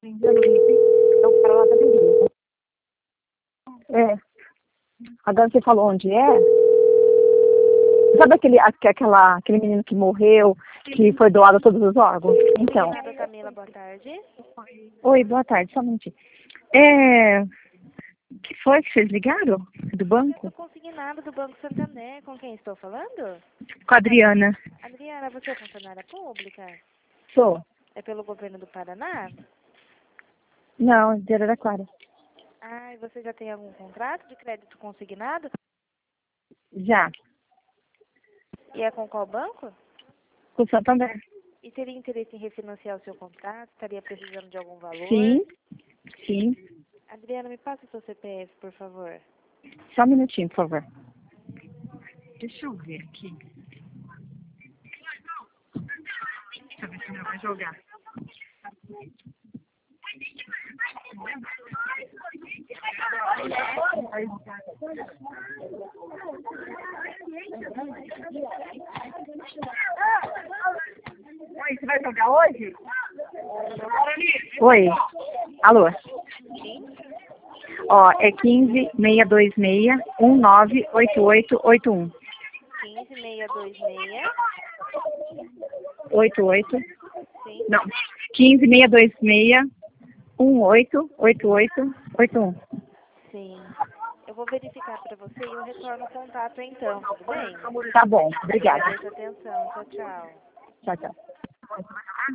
É. Agora você falou onde é? Sabe aquele menino que morreu, que foi doado a todos os órgãos? Então. Obrigada, Camila. Boa tarde. Oi, boa tarde, só um minutinho. É. Que foi que vocês ligaram? Do banco? Eu consignado do Banco Santander. Com quem estou falando? Com a Adriana. Adriana, você é funcionária pública? Sou. É pelo governo do Paraná? Não, de Araraquara. Ah, e você já tem algum contrato de crédito consignado? Já. E é com qual banco? Com o Santander. E teria interesse em refinanciar o seu contrato? Estaria precisando de algum valor? Sim. Sim. Adriana, me passa o seu CPF, por favor. Só um minutinho, por favor. Deixa eu ver aqui. Deixa eu ver se ele vai jogar. Oi, você vai jogar hoje? Oi. Alô? Ó, é 15-626-198881. 15626. 88. Sim. Não. 15-626-188881. Sim. Eu vou verificar para você e eu retorno o contato então, tudo bem? Tá bom, obrigada. Agradeço a atenção. Tchau, tchau. Tchau, tchau.